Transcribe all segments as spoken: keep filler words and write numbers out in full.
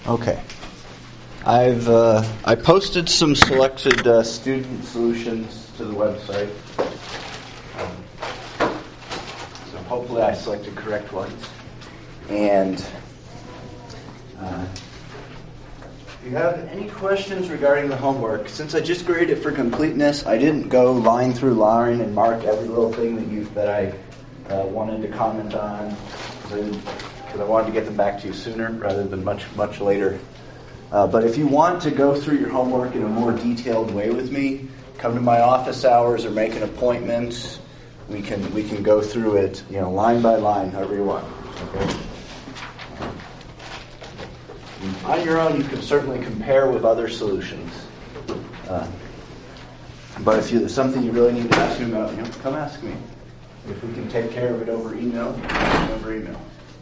Okay. I've uh, I posted some selected uh, student solutions to the website. Um, so hopefully I selected correct ones. And uh, if you have any questions regarding the homework, since I just graded it for completeness, I didn't go line through line and mark every little thing that you that I uh, wanted to comment on, because I wanted to get them back to you sooner rather than much much later. Uh, but if you want to go through your homework in a more detailed way with me, come to my office hours or make an appointment. We can we can go through it, you know, line by line, however you want. Okay. On your own, you can certainly compare with other solutions. Uh, but if you, there's something you really need to ask me about, you know, come ask me. If we can take care of it over email, over email.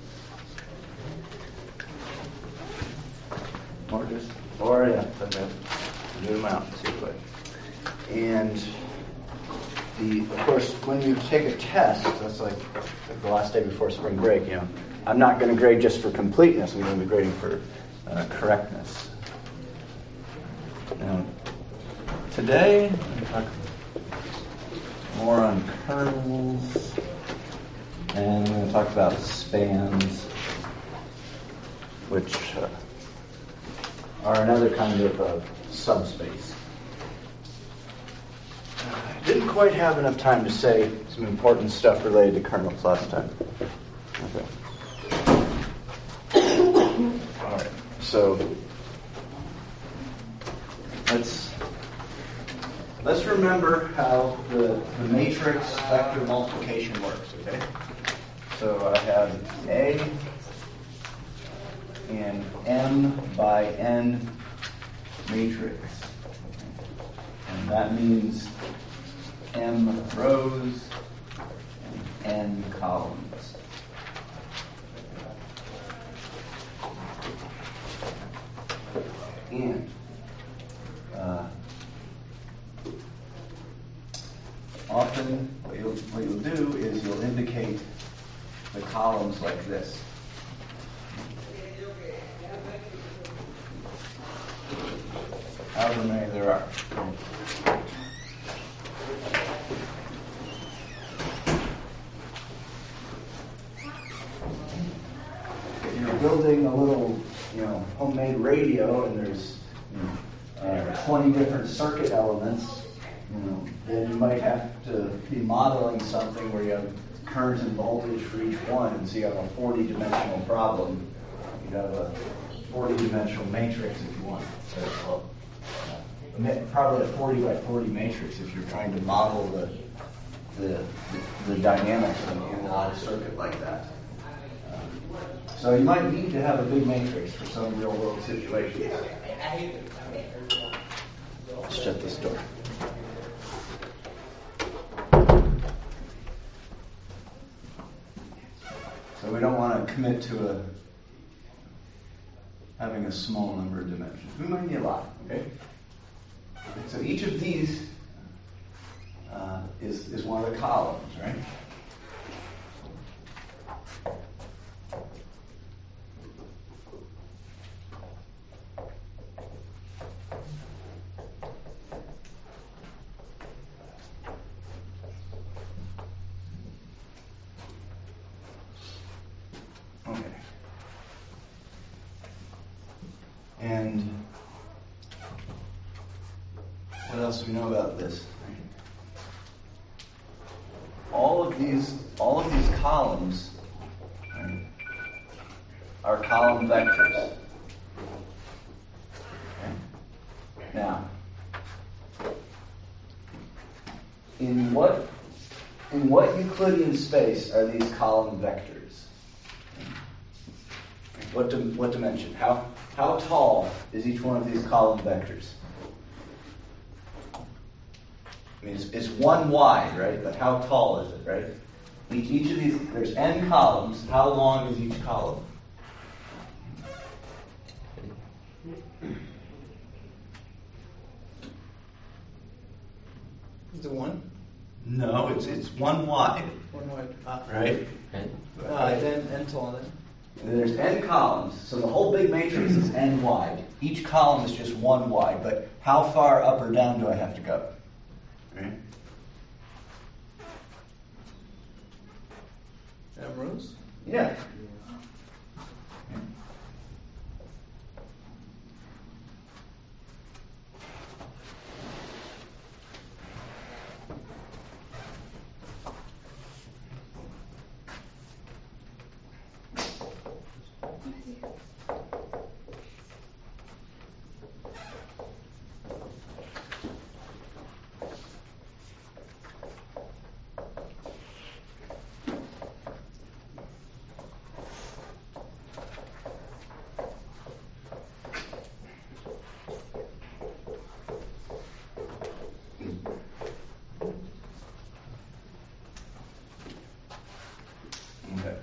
Or just, or yeah, okay. Do them out and see what. And the, of course, when you take a test, that's like, like the last day before spring break. You know, I'm not going to grade just for completeness. I'm going to be grading for uh, correctness. Now, today, I'm going to talk more on kernels, and I'm going to talk about spans, which. Uh, are another kind of uh, subspace. I didn't quite have enough time to say some important stuff related to kernels last time. Okay. All right. So let's let's remember how the, the matrix vector multiplication works. Okay. So I have A. and M by N matrix. And that means M rows and N columns. And uh, often what you'll, what you'll do is you'll indicate the columns like this. However many there are. If you're building a little, you know, homemade radio and there's, you know, uh, twenty different circuit elements, you know, then you might have to be modeling something where you have current and voltage for each one, and so you have a forty-dimensional problem. You have a forty-dimensional matrix if you want. So, well, probably a forty by forty matrix if you're trying to model the the, the, the dynamics of an analog circuit like that. Um, so you might need to have a big matrix for some real world situations. Let's shut this door. So we don't want to commit to a having a small number of dimensions. We might need a lot, okay? So each of these uh, is, is one of the columns, right? Okay. And what else do we know about this? All of these, all of these columns, right, are column vectors. Okay. Now, in what in what Euclidean space are these column vectors? What di- what dimension? How how tall is each one of these column vectors? I mean, it's, it's one wide, right? But how tall is it, right? Each, each of these, there's n columns. How long is each column? Is it one? No, it's it's one wide. One wide. Ah. Right? Uh, then n tall then. And then there's n columns, so the whole big matrix is n wide. Each column is just one wide, but how far up or down do I have to go? Right? M rows? Yeah. Okay.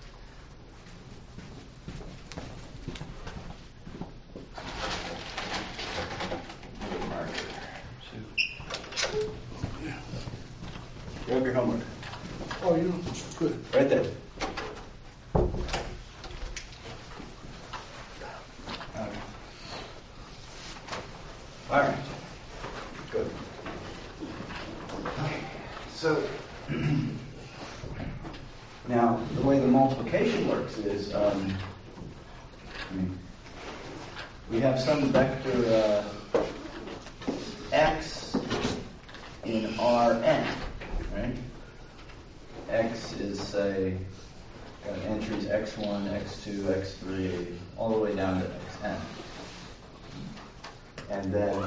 Grab your homework. Oh, you good. Right there. Okay. All right. Good. Okay. So now the way the multiplication works is um, I mean, we have some vector uh, x in Rn, right? X is, say, got entries x one, x two, x three, all the way down to xn. And then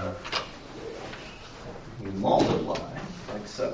we multiply like so.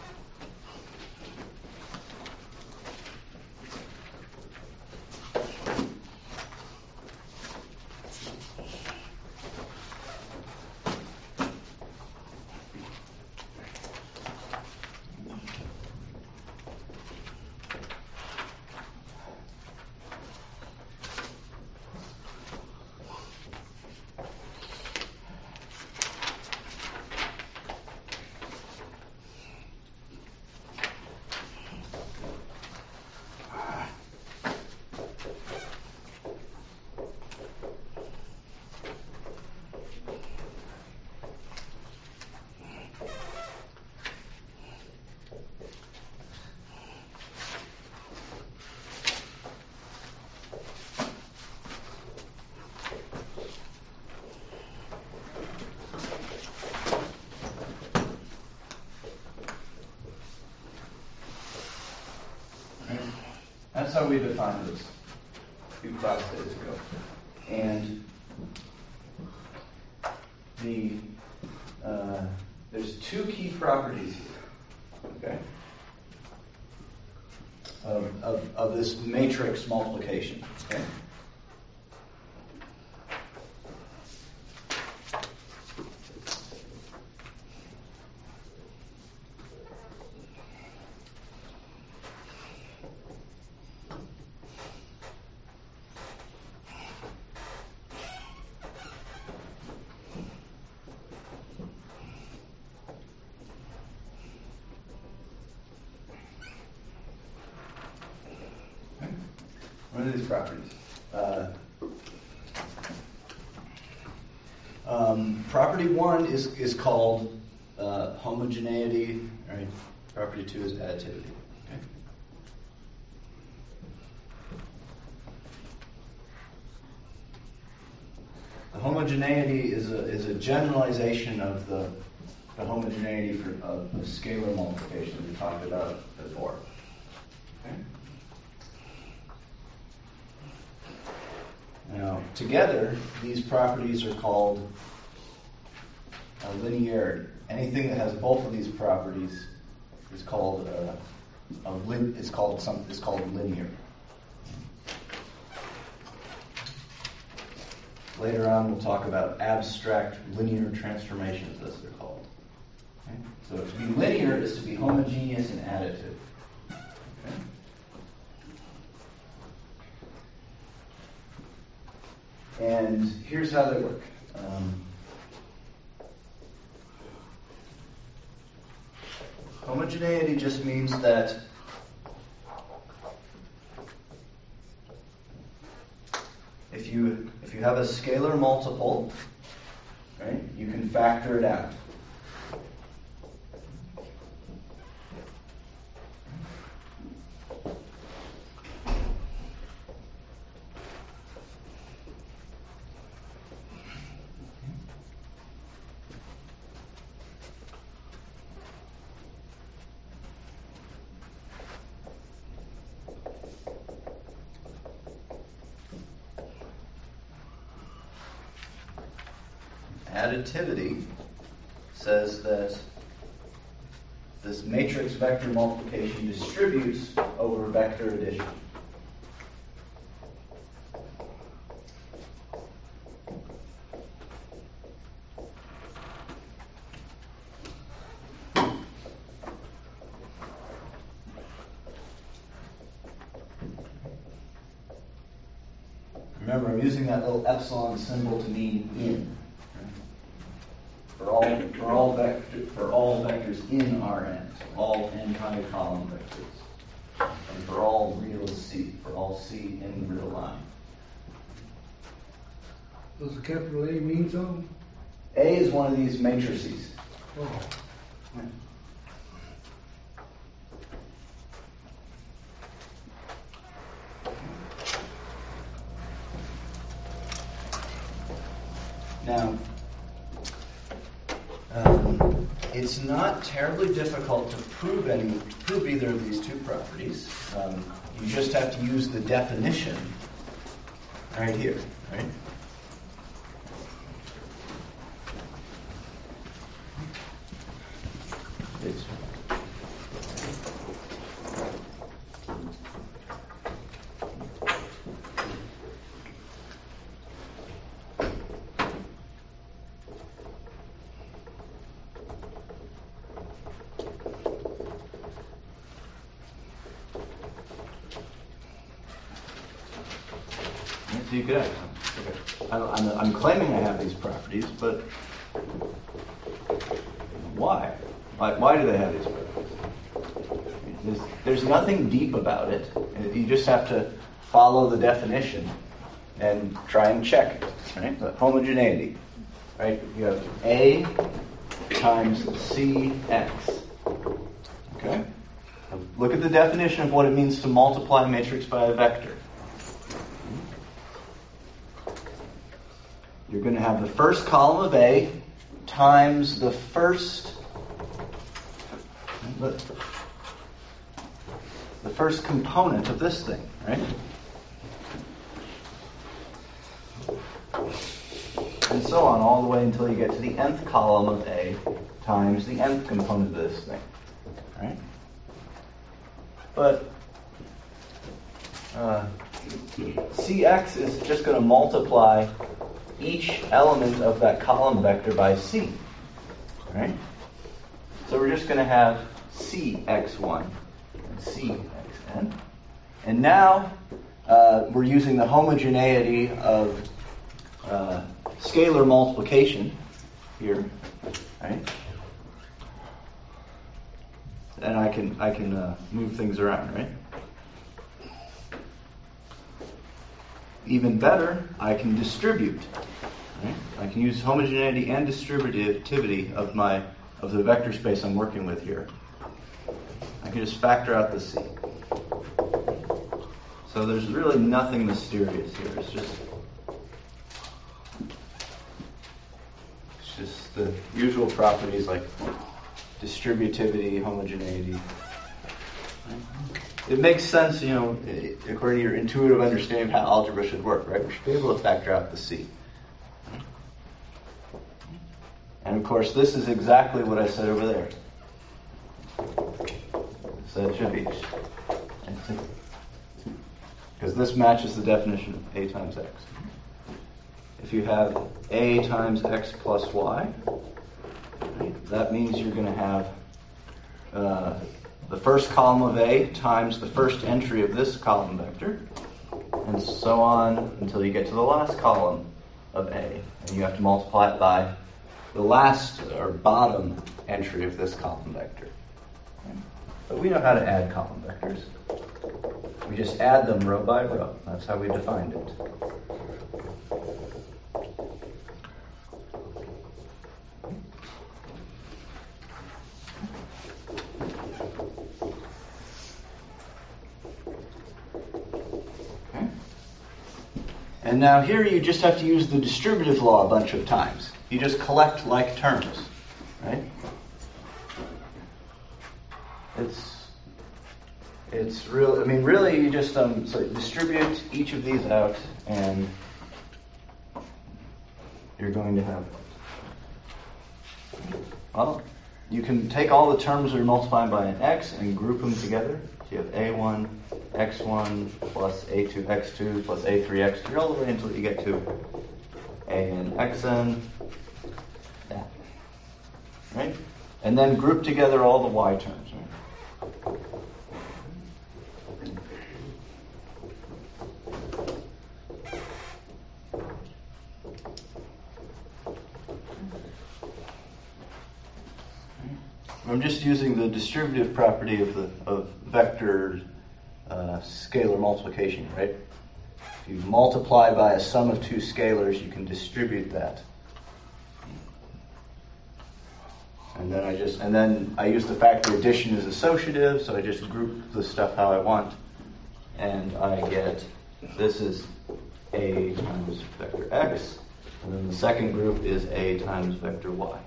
That's how we defined this a few class days ago. And the uh, there's two key properties here, okay, of, of, of this matrix multiplication, okay? What are these properties? Uh, um, property one is, is called uh, homogeneity, right? Property two is additivity. Okay? The homogeneity is a is a generalization of the the homogeneity for of the scalar multiplication we talked about before. Okay? Now, together, these properties are called a linearity. Anything that has both of these properties is called a, a lin, is called some is called linear. Later on, we'll talk about abstract linear transformations, as they're called. Okay? So, to be linear is to be homogeneous and additive. Okay? And here's how they work. Um, homogeneity just means that if you if you have a scalar multiple, right, you can factor it out. Additivity says that this matrix vector multiplication distributes over vector addition. Remember, I'm using that little epsilon symbol to mean in. For all for all vector for all vectors in Rn, so all anti-column vectors, and for all real C, for all C in the real line. Does the capital A mean something? A is one of these matrices. Oh. Now, um, it's not terribly difficult to prove any, to prove either of these two properties. Um, you just have to use the definition right here, right? It's, So you could have, okay. I'm, I'm, I'm claiming I have these properties, but why? Why, why do they have these properties? There's, there's nothing deep about it. You just have to follow the definition and try and check it, right? The homogeneity, right? You have A times C X, okay? Now look at the definition of what it means to multiply a matrix by a vector. You're going to have the first column of A times the first the, the first component of this thing, right? And so on all the way until you get to the nth column of A times the nth component of this thing, right? But uh, C X is just going to multiply each element of that column vector by C, right? So we're just going to have C X one and C X n. And now uh, we're using the homogeneity of uh, scalar multiplication here, right? And I can I can uh, move things around, right? Even better, I can distribute. Right? I can use homogeneity and distributivity of my of the vector space I'm working with here. I can just factor out the C. So there's really nothing mysterious here. It's just it's just the usual properties like distributivity, homogeneity. It makes sense, you know, according to your intuitive understanding of how algebra should work, right? We should be able to factor out the C. And of course, this is exactly what I said over there. So it should be, because this matches the definition of A times X. If you have A times X plus Y, right, that means you're going to have uh, the first column of A times the first entry of this column vector, and so on until you get to the last column of A. And you have to multiply it by the last or bottom entry of this column vector. Okay. But we know how to add column vectors. We just add them row by row. That's how we defined it. Okay. And now here you just have to use the distributive law a bunch of times. You just collect like terms, right? It's It's real. I mean, really, you just um, so distribute each of these out, and you're going to have. Well, you can take all the terms that are multiplied by an x and group them together. So you have a one, x one plus a two, x two plus a three, x three, all the way until you get to a n xn. That, right? And then group together all the y terms. Right? I'm just using the distributive property of the of vector uh, scalar multiplication, right? If you multiply by a sum of two scalars, you can distribute that. And then I just and then I use the factor addition as associative, so I just group the stuff how I want, and I get this is a times vector x, and then the second group is a times vector y.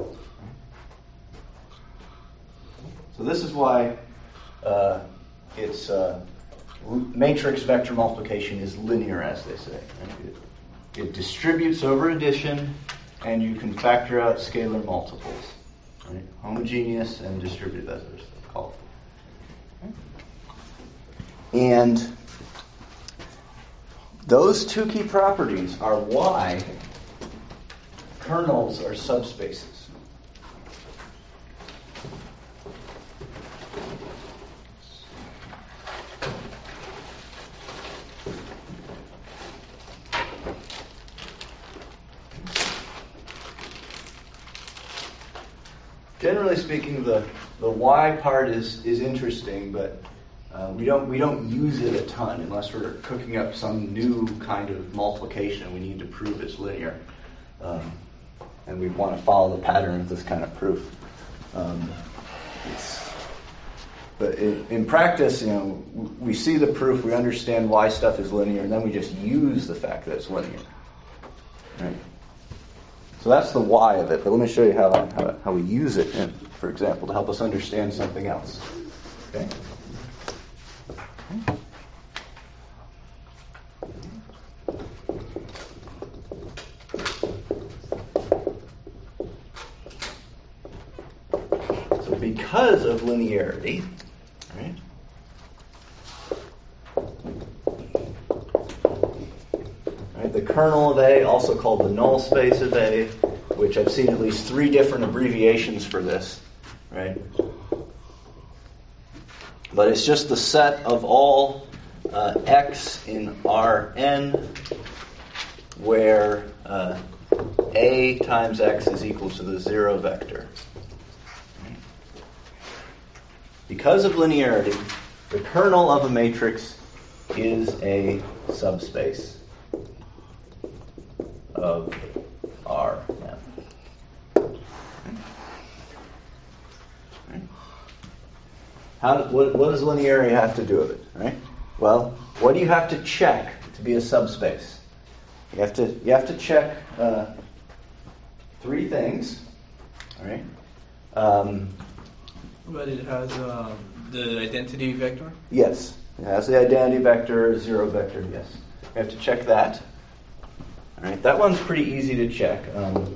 So this is why uh, it's uh, matrix vector multiplication is linear, as they say. Right? It, it distributes over addition, and you can factor out scalar multiples. Right? Homogeneous and distributive, as it's called. Okay. And those two key properties are why kernels are subspaces. Generally speaking, the, the y part is, is interesting, but uh, we don't we don't use it a ton unless we're cooking up some new kind of multiplication. We need to prove it's linear, um, and we want to follow the pattern of this kind of proof. Um, it's, but in, in practice, you know, we see the proof, we understand why stuff is linear, and then we just use the fact that it's linear. Right? So that's the why of it, but let me show you how how, how we use it, in, for example, to help us understand something else. Okay? So because of linearity, right? The kernel of A, also called the null space of A, which I've seen at least three different abbreviations for this, right? But it's just the set of all uh, x in Rn where uh, A times x is equal to the zero vector. Because of linearity, the kernel of a matrix is a subspace of R M. Right? How, what, what does linearity have to do with it? Right? Well, what do you have to check to be a subspace? You have to you have to check uh, three things. All right. Um, but it has uh, the identity vector. Yes, it has the identity vector, zero vector. Yes, you have to check that. All right, that one's pretty easy to check. Um,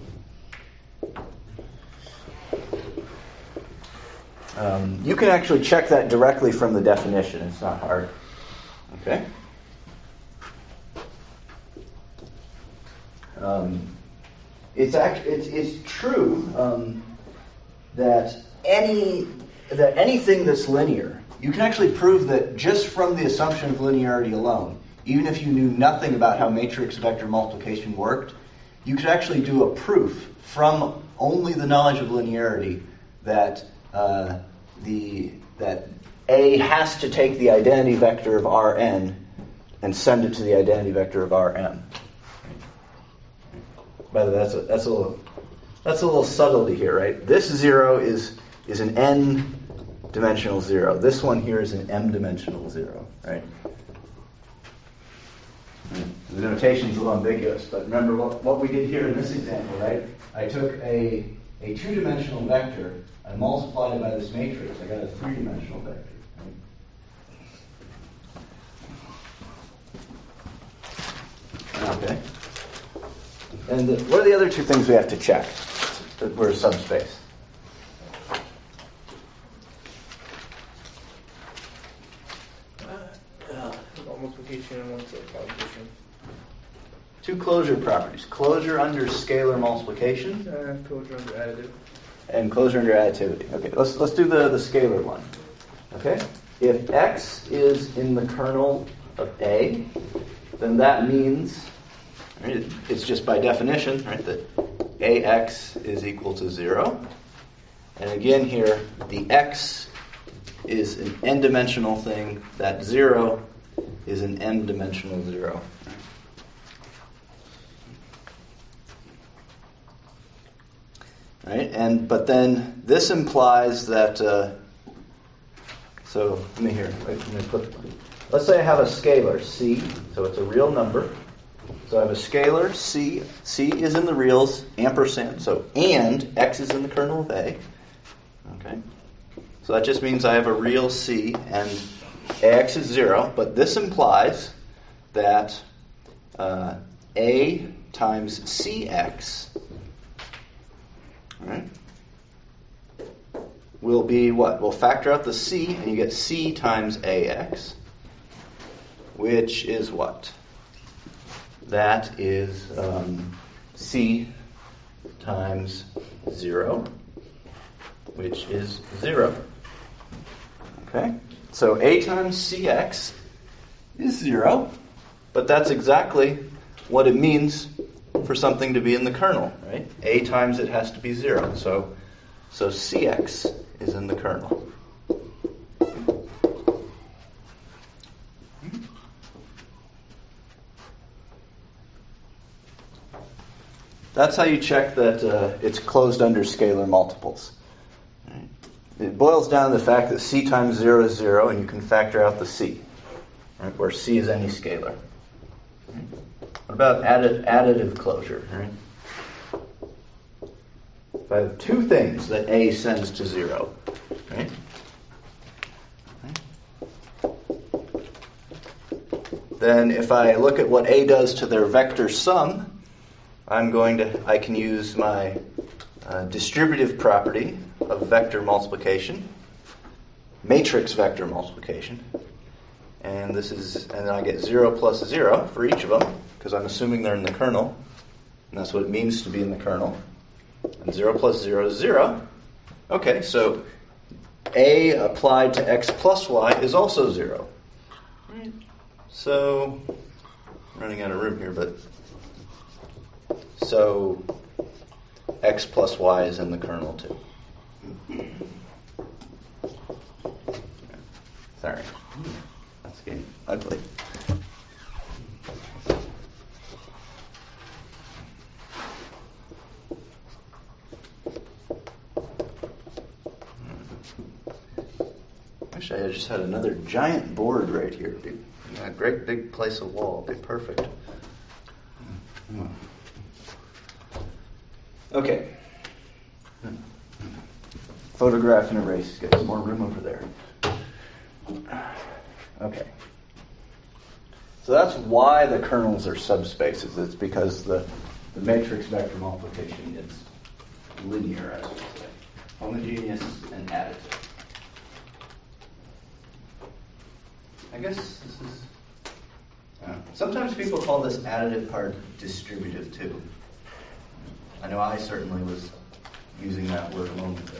um, you can actually check that directly from the definition. It's not hard. Okay. Um, it's act- it's it's true um, that any that anything that's linear, you can actually prove that just from the assumption of linearity alone. Even if you knew nothing about how matrix vector multiplication worked, you could actually do a proof from only the knowledge of linearity that uh, the that A has to take the identity vector of Rn and send it to the identity vector of Rm. By the way, that's a, that's a little that's a little subtlety here, right? This zero is is an n-dimensional zero. This one here is an m-dimensional zero, right? The notation's a little ambiguous, but remember what, what we did here in this example, right? I took a, a two-dimensional vector, I multiplied it by this matrix, I got a three-dimensional vector. Right? Okay. And the, what are the other two things we have to check that we're a subspace? Multiplication and one sort of multiplication. Two closure properties. Closure under scalar multiplication. Uh, closure under additive. And closure under additivity. Okay, let's let's do the, the scalar one. Okay? If x is in the kernel of A, then that means, right, it's just by definition, right, that ax is equal to zero. And again here, the x is an n-dimensional thing, that zero is an m-dimensional zero. Right? And but then this implies that. Uh, so let me here. Wait, let me put. Let's say I have a scalar c, so it's a real number. So I have a scalar c. C is in the reals, ampersand. So and x is in the kernel of A. Okay. So that just means I have a real c and ax is zero, but this implies that uh, a times cx, right, will be what? We'll factor out the c, and you get c times ax, which is what? That is um, c times zero, which is zero. Okay? So a times cx is zero, but that's exactly what it means for something to be in the kernel, right? A times it has to be zero. So, so cx is in the kernel. That's how you check that uh, it's closed under scalar multiples. Right? It boils down to the fact that c times zero is zero, and you can factor out the c, right, where c is any scalar. Right? What about addi- additive closure? Right? If I have two things that a sends to zero, right? Right? Then if I look at what a does to their vector sum, I'm going to, I can use my uh, distributive property of vector multiplication, matrix vector multiplication, and this is, and then I get zero plus zero for each of them, because I'm assuming they're in the kernel, and that's what it means to be in the kernel. And zero plus zero is zero. Okay, so a applied to x plus y is also zero. Right. So, I'm running out of room here, but so x plus y is in the kernel too. Sorry. That's getting ugly. Wish I had just had another giant board right here. It'd be a great big place of wall. It'd be perfect. Okay. Photograph and erase. Get some more room over there. Okay. So that's why the kernels are subspaces. It's because the, the matrix vector multiplication is linear, as we say. Homogeneous and additive. I guess this is... Uh, sometimes people call this additive part distributive too. I know I certainly was using that word a moment ago.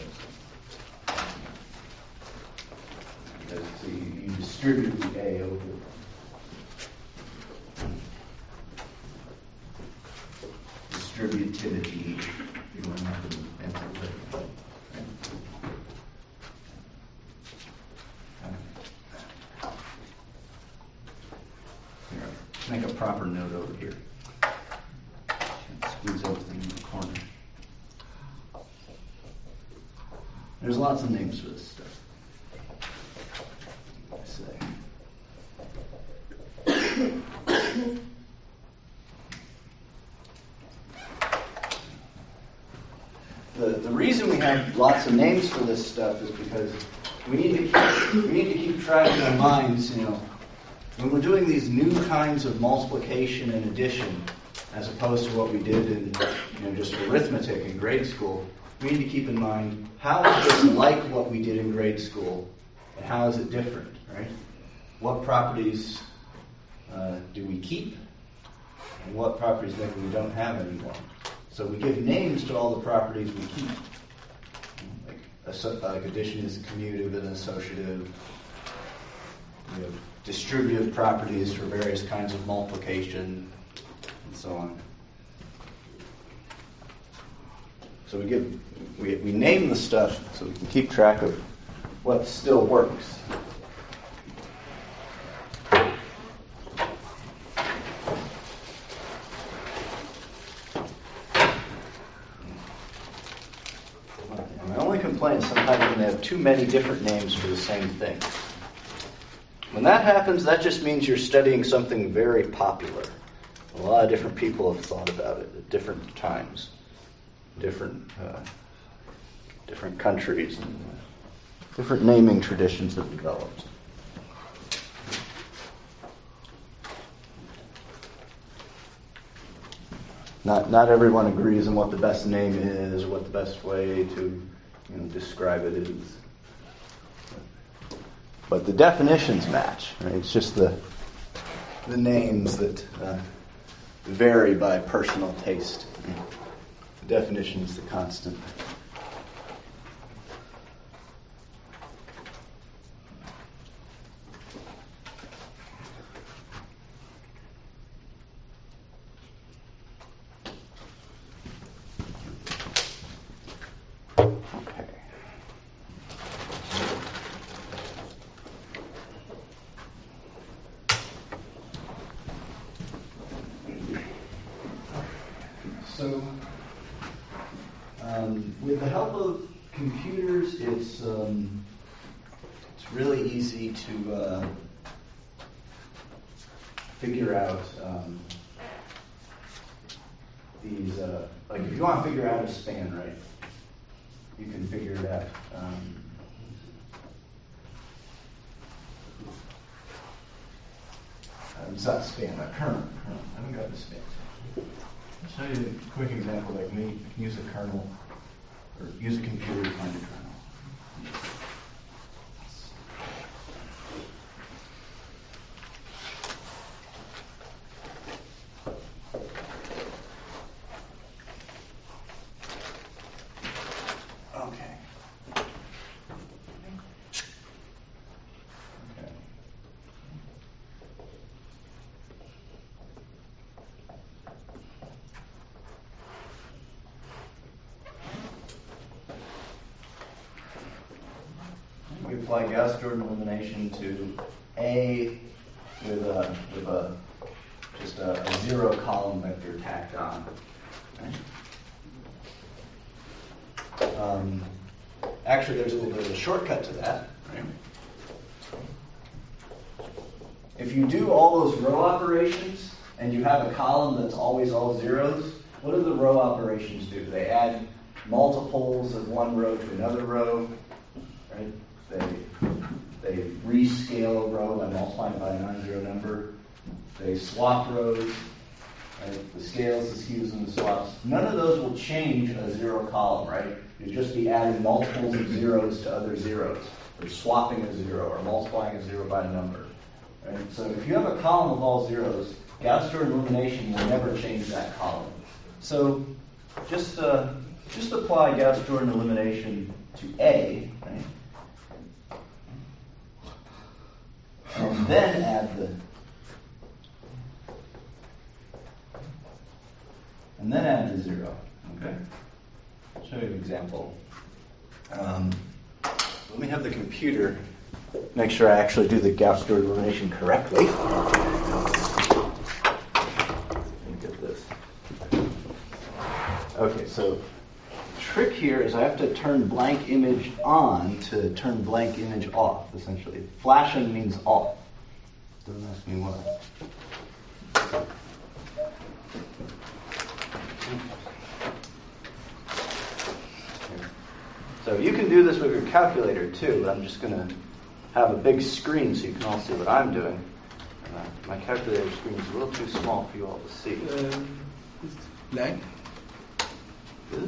So you, you distribute the A over. Distributivity. You want to have to answer that. Okay. Use everything in the corner. There's lots of names for this stuff. Let's see. The, the reason we have lots of names for this stuff is because we need to keep, we need to keep track in our minds, you know, when we're doing these new kinds of multiplication and addition, as opposed to what we did in, you know, just arithmetic in grade school, we need to keep in mind, how is this like what we did in grade school, and how is it different, right? What properties uh, do we keep, and what properties maybe we don't have anymore? So we give names to all the properties we keep. Like, asso- like addition is commutative and associative. We have distributive properties for various kinds of multiplication, and so on. So we give we we name the stuff so we can keep track of what still works. My only complaint is sometimes when they have too many different names for the same thing. When that happens, that just means you're studying something very popular. A lot of different people have thought about it at different times, different uh, different countries, and uh, different naming traditions have developed. Not not everyone agrees on what the best name is, or what the best way to, you know, describe it is. But the definitions match. Right? It's just the the names that uh, vary by personal taste. The definition is the constant. So, um, with the help of computers, it's um, it's really easy to uh, figure out um, these. Uh, like, if you want to figure out a span, right? You can figure it out. Um, it's not span, a kernel. kernel. I haven't got the span. I'll show you a quick example. Like me, you can use a kernel, or use a computer to find a kernel. Okay. Okay. We apply Gauss-Jordan elimination to A with a with a just a, a zero column vector tacked on. Right? Um, actually, there's a, there's a shortcut to that. Right? If you do all those row operations and you have a column that's always all zeros, what do the row operations do? They add multiples of one row to another row. Right? They they rescale a row by multiplying by a non-zero number. They swap rows. Right? The scales, the skews, and the swaps. None of those will change a zero column, right? You'll just be adding multiples of zeros to other zeros, or swapping a zero, or multiplying a zero by a number. Right? So if you have a column of all zeros, Gauss-Jordan elimination will never change that column. So just uh, just apply Gauss-Jordan elimination to A, right? And then add the and then add the zero. Okay. I'll show you an example. Um, let me have the computer make sure I actually do the Gauss-Jordan elimination correctly. Let me get this. Okay, so trick here is I have to turn blank image on to turn blank image off, essentially. Flashing means off. Don't ask me why. So you can do this with your calculator too, but I'm just going to have a big screen so you can all see what I'm doing. Uh, my calculator screen is a little too small for you all to see. Uh, it's blank. Is it?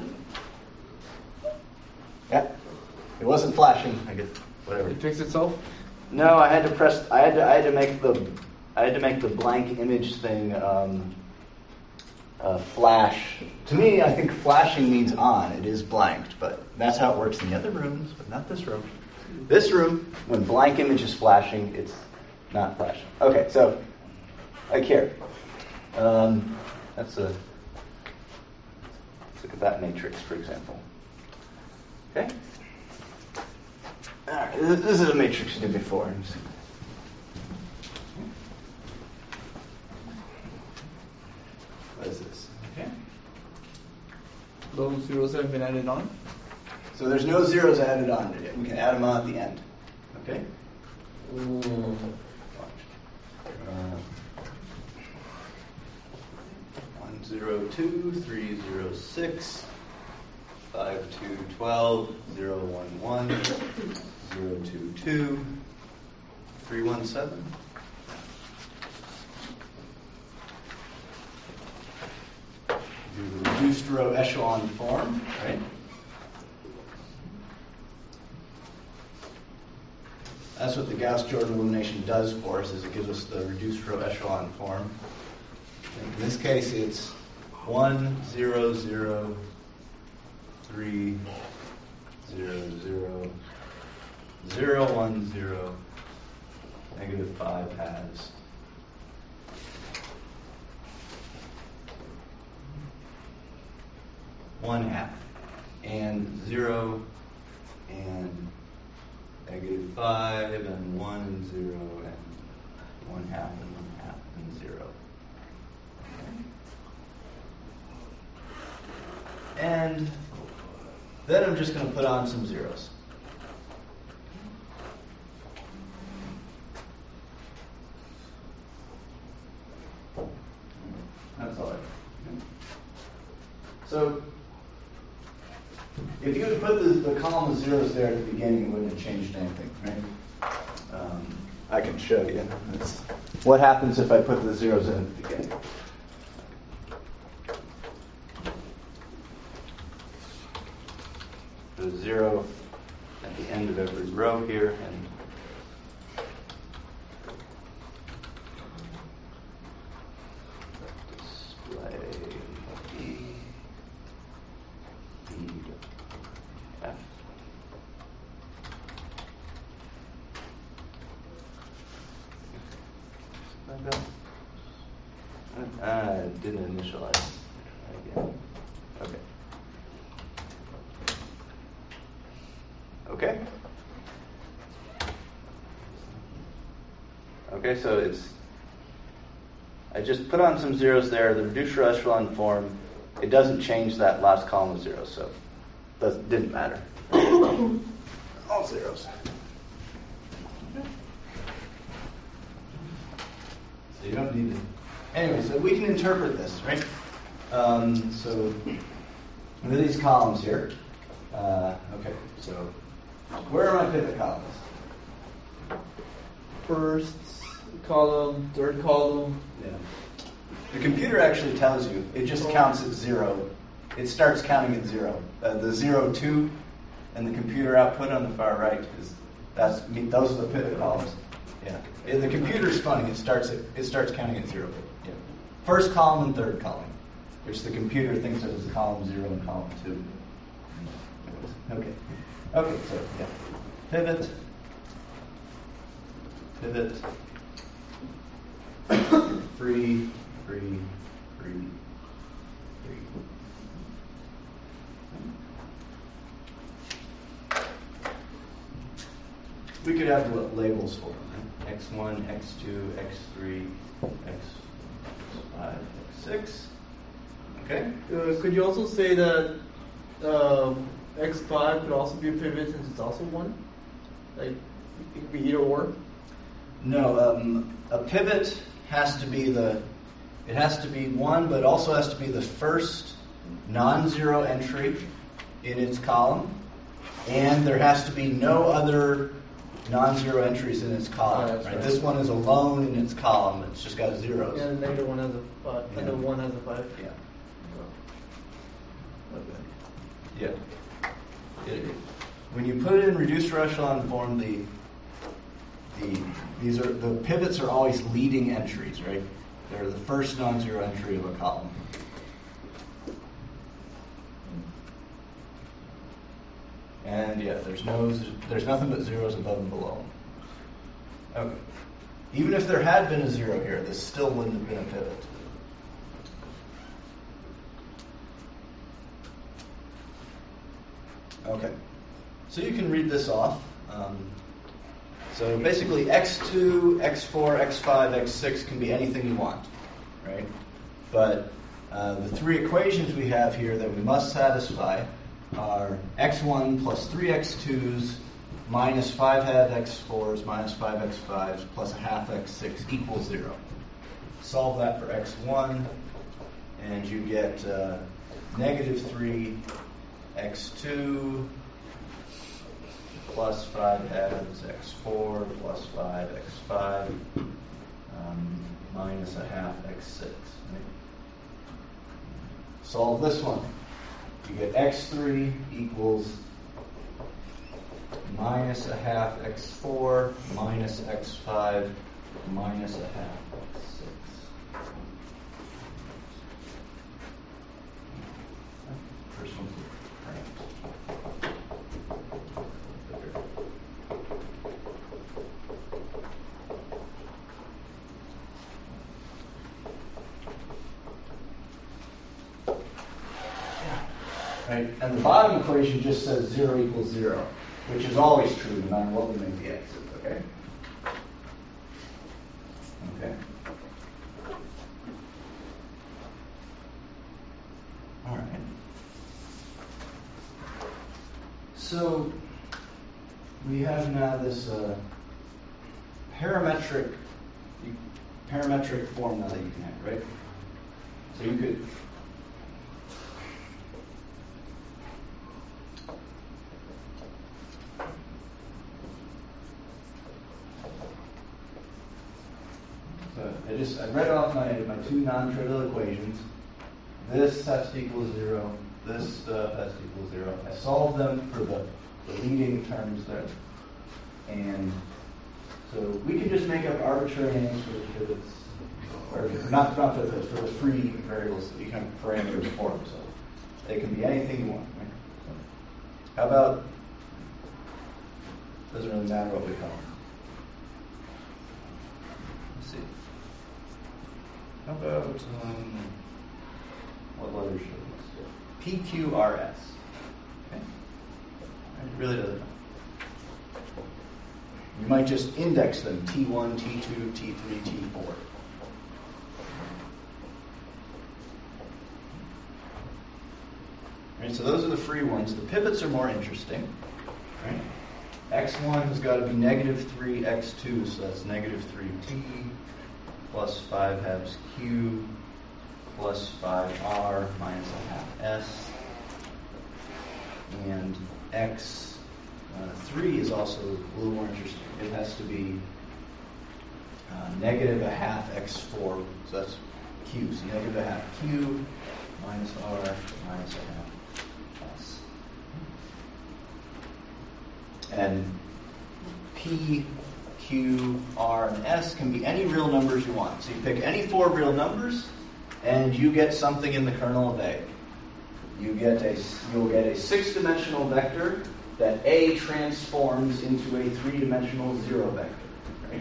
Yeah. It wasn't flashing. I guess whatever. It fixed itself. No, I had to press. I had to. I had to make the. I had to make the blank image thing um, uh, flash. To me, I think flashing means on. It is blanked, but that's how it works in the other rooms, but not this room. This room, when blank image is flashing, it's not flashing. Okay, so like here. Um, that's a. Let's look at that matrix, for example. Okay. All right, this, this is a matrix you did before. What is this? Okay. Those zeros have been added on. So there's no zeros added on yet. We can add them on at the end. Okay. Ooh. Uh, one zero two three zero six five two twelve zero one one zero two two three one seven. Do the reduced row echelon form, right? That's what the Gauss-Jordan elimination does for us, is it gives us the reduced row echelon form. In this case, it's one zero zero three zero zero zero one zero negative five has one half and zero and negative five and one and zero and one half and one half and zero. Okay. And then I'm just going to put on some zeros. That's all I do. So if you had put the, the column of zeros there at the beginning, it wouldn't have changed anything, right? Um, I can show you. It's what happens if I put the zeros in at the beginning. The zero at the end of every row here, and display E, E, F. Like that. I didn't initialize again. Okay. Okay? Okay, so it's, I just put on some zeros there, the reduced row echelon form, it doesn't change that last column of zeros, so it didn't matter. All zeros. So you don't need to, anyway, so we can interpret this, right? Um, so, with these columns here, uh, okay, so where are my pivot columns? First column, third column. Yeah. The computer actually tells you. It just counts at zero. It starts counting at zero. Uh, the zero two and the computer output on the far right is that's those are the pivot columns. Yeah. And the computer's funny. It starts at, it starts counting at zero. Yeah. First column and third column, which the computer thinks of as column zero and column two. Okay. Okay. So yeah. Pivot. Pivot. Free, free, free, free. We could have labels for them. Right? X one, X two, X three, X five, X six. Okay? Uh, could you also say that um, x five could also be a pivot since it's also one? Like, it could be either or? No, um, a pivot has to be the, it has to be one, but also has to be the first non-zero entry in its column, and there has to be no other non-zero entries in its column. Oh, that's right? right. This one is alone in its column. It's just got zeros. Yeah, the negative one has a five, Yeah. and the one has a five. Yeah. Oh. Okay. Yeah. It, when you put it in reduced row echelon form, the the these are the pivots are always leading entries, right? They're the first non-zero entry of a column. And yeah, there's no there's nothing but zeros above and below. Okay. Even if there had been a zero here, this still wouldn't have been a pivot. Okay. So you can read this off. Um, so basically x two, x four, x five, x six can be anything you want, right? But uh, the three equations we have here that we must satisfy are x one plus three x twos minus five half x fours minus five x fives plus a half x six equals zero. Solve that for x one, and you get uh, negative three x two plus five halves x four plus five x five um, minus a half x six. Right? Solve this one. You get x three equals minus a half x four minus x five minus a half x six. First one's right. Right? And the bottom equation just says zero equals zero, which is always true no matter what we make the x's, okay? Okay. All right. So we have now this uh, parametric parametric formula that you can have, right? So you could So I just I read off my my two non-trivial equations. This has to equal zero. This stuff has to equal zero. I solved them for the, the leading terms there, and so we can just make up arbitrary names for the pivots, or not not for the for the free variables that we can have parameters for them. So they can be anything you want. Right? So how about? Doesn't really matter what we call them. Let's see. How about, um, what letters should we do? P, Q, R, S. Okay. It really doesn't matter. You might just index them, T one, T two, T three, T four. Right, so those are the free ones. The pivots are more interesting. Right? x one has got to be negative three x two, so that's negative three t plus five halves q plus five r minus a half s. And x three is also a little more interesting. It has to be uh, negative a half x four, so that's q. So negative a half q minus r minus a half s. And P, Q, R, and S can be any real numbers you want. So you pick any four real numbers, and you get something in the kernel of A. You get a, you'll get a six-dimensional vector that A transforms into a three-dimensional zero vector. Right?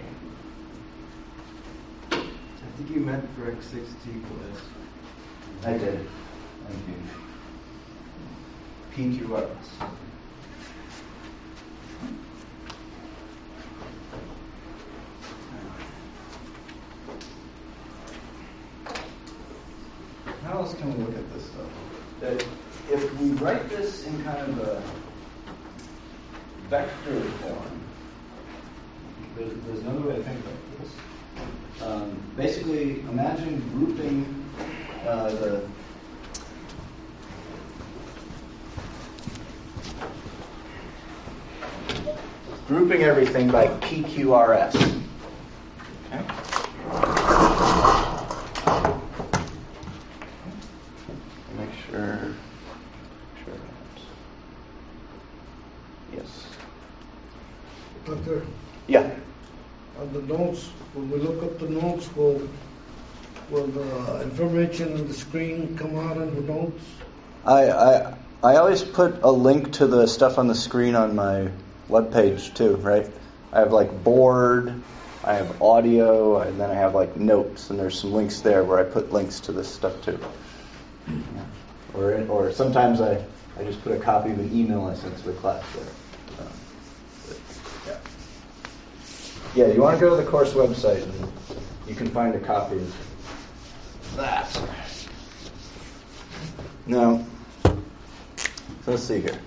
I think you meant for x six to equal S. I did. Thank you. P, Q, R, S. How else can we look at this? though. That if we write this in kind of a vector form, there's, there's another way to think about this. Um, basically, imagine grouping uh, the grouping everything by P Q R S. Okay. Make sure. Sure. Yes. Doctor, Yeah. on the notes, when we look up the notes, will, will the information on the screen come out on the notes? I, I I always put a link to the stuff on the screen on my webpage too, right? I have like board, I have audio, and then I have like notes, and there's some links there where I put links to this stuff too. Yeah. Or or sometimes I, I just put a copy of an email I sent to the class there. So, but, yeah. Yeah, you want to go to the course website and you can find a copy of that. Now, let's see here.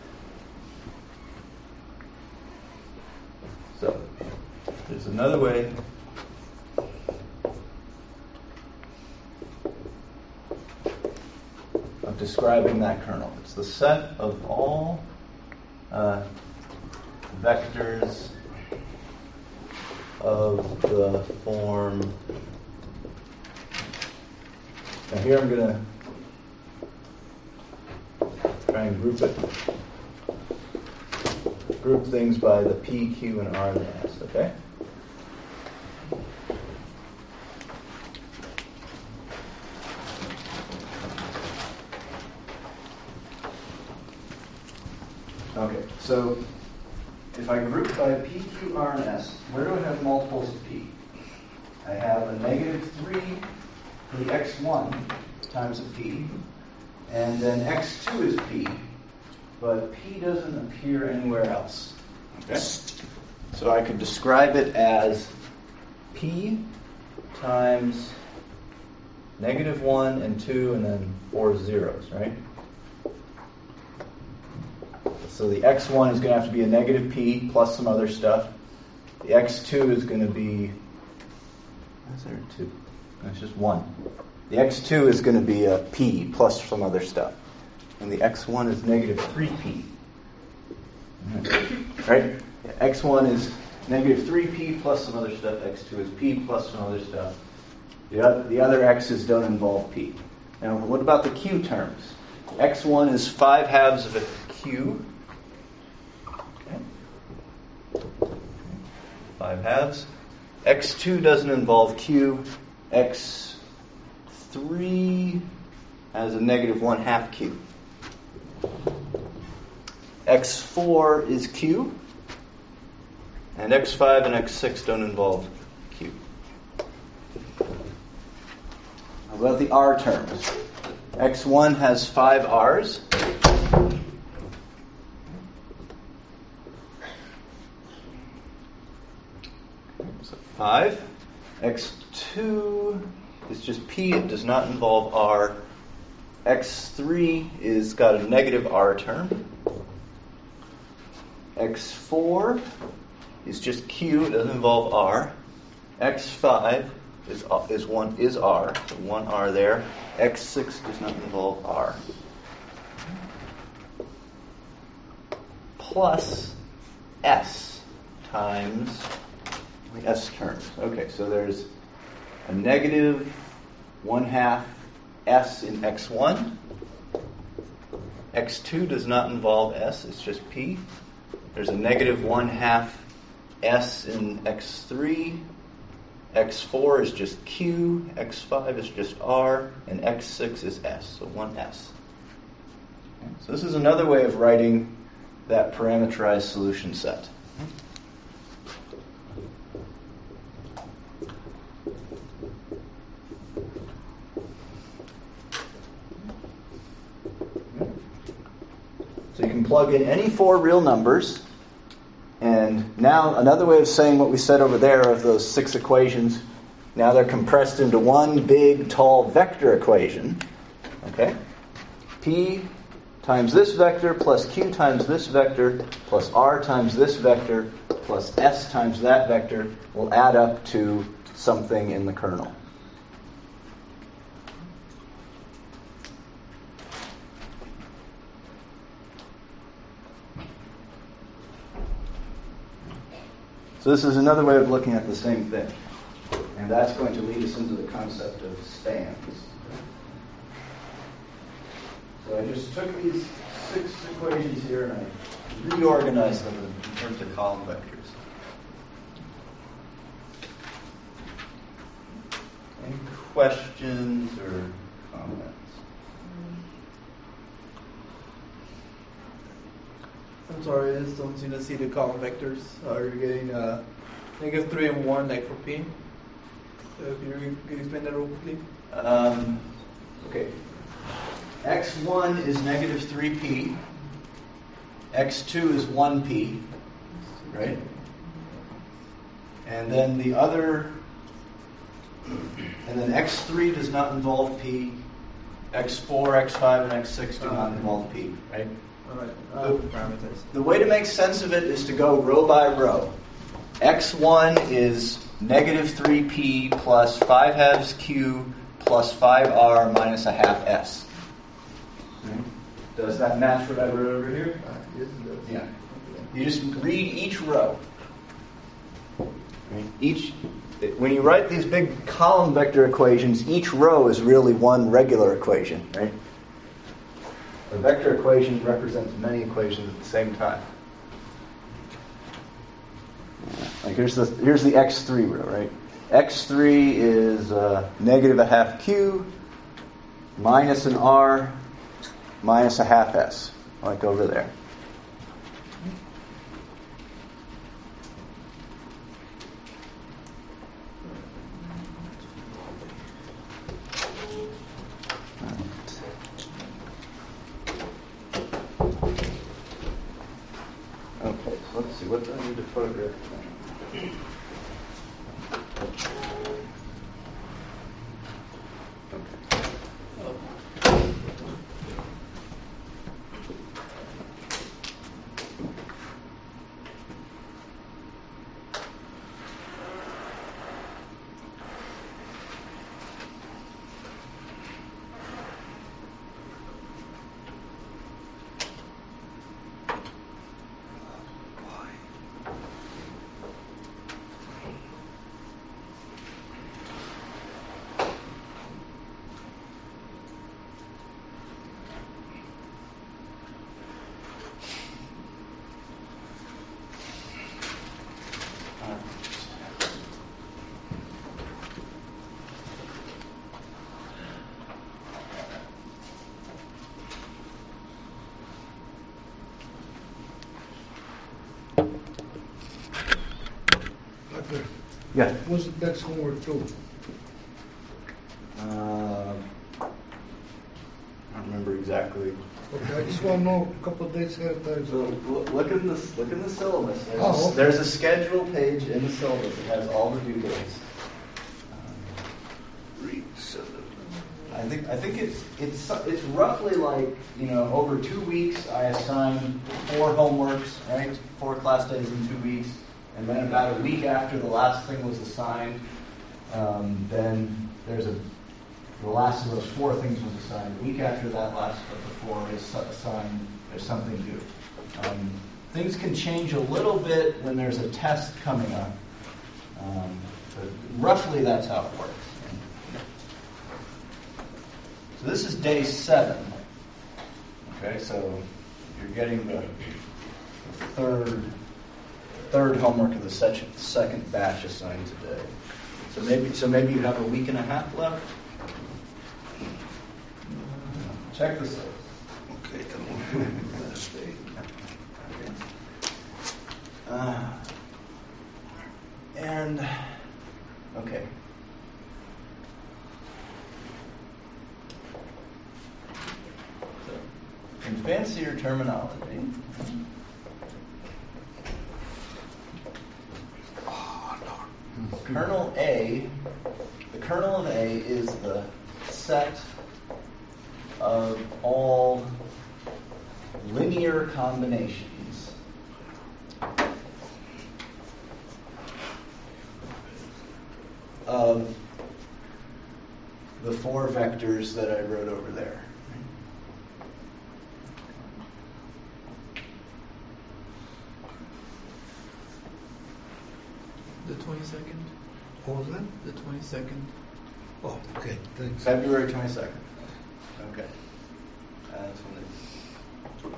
So, there's another way of describing that kernel. It's the set of all uh, vectors of the form. Now here I'm going to try and group it. Group things by the P, Q, and R and the S, okay? Okay, so if I group by P, Q, R, and S, where do I have multiples of P? I have a negative three for the x one times of P, and then x two is P, but P doesn't appear anywhere else. Okay? So I could describe it as P times negative one and two and then four zeros, right? So the x one is going to have to be a negative P plus some other stuff. The x two is going to be, why is there a two? That's just one. The x two is going to be a P plus some other stuff. And the x one is negative three P. Right? x one is negative three P plus some other stuff. x two is P plus some other stuff. The other, the other x's don't involve P. Now, what about the Q terms? x one is five halves of a Q. Okay. Five halves. x two doesn't involve Q. x three has a negative one half Q. x four is Q, and x five and x six don't involve Q. How about the R terms? x one has five R's. So five. x two is just P, it does not involve R. x three is got a negative R term. x four is just Q, it doesn't involve R. x five is is one is R, so one R there. x six does not involve R. Plus S times the S terms. Okay, so there's a negative one half S in x one. x two does not involve S, it's just P. There's a negative one half S in x three. x four is just Q. x five is just R. And x six is S, so one S. Okay, so this is another way of writing that parameterized solution set. So you can plug in any four real numbers, and now another way of saying what we said over there of those six equations, now they're compressed into one big, tall vector equation. Okay? P times this vector plus Q times this vector plus R times this vector plus S times that vector will add up to something in the kernel. So this is another way of looking at the same thing. And that's going to lead us into the concept of spans. So I just took these six equations here and I reorganized them in terms of column vectors. Any questions or comments? I'm sorry, I just don't seem to see the column vectors. Uh, you're getting uh, negative three and one, like for P. So can you, can you explain that real quickly? Um, okay. x one is negative three p. x two is one p. Right? And then the other, and then x three does not involve p. x four, x five, and x six do not involve p. Right? All right. Uh, The, parameters. the way to make sense of it is to go row by row. x one is negative three p plus five halves q plus five r minus a half s. Does that match what I wrote over here? Uh, yes, it does. Yeah. You just read each row. Each, when you write these big column vector equations, each row is really one regular equation, right? A vector equation represents many equations at the same time. Like here's the here's the x three row, right? x three is uh, negative a half q minus an r minus a half s, like over there. Okay, so let's see, what do I need to photograph now? Okay. Yeah. What's the next homework too? Uh, I don't remember exactly. Okay, I just want to know a couple of days ahead of time. So l- look in the look in the syllabus. There's, Oh, okay. there's a schedule page in the syllabus that has all the due dates. Um, Read syllabus. I think I think it's it's it's roughly like, you know, over two weeks I assign four homeworks, right? Four class days in two weeks, and then about a week after the last thing was assigned, um, then there's a the last of those four things was assigned. A week after that last of the four is assigned, there's something due. Um, things can change a little bit when there's a test coming up, um, but roughly that's how it works. So this is day seven. Okay, so you're getting the third third homework of the second second batch assigned today. So maybe so maybe you have a week and a half left. Check this out. Okay, come on. Last day. Uh, and okay. So, in fancier terminology, kernel A, the kernel of A is the set of all linear combinations of the four vectors that I wrote over there. The twenty-second. What was that? The twenty-second. Oh, okay, thanks. February twenty-second. Okay. That's when it...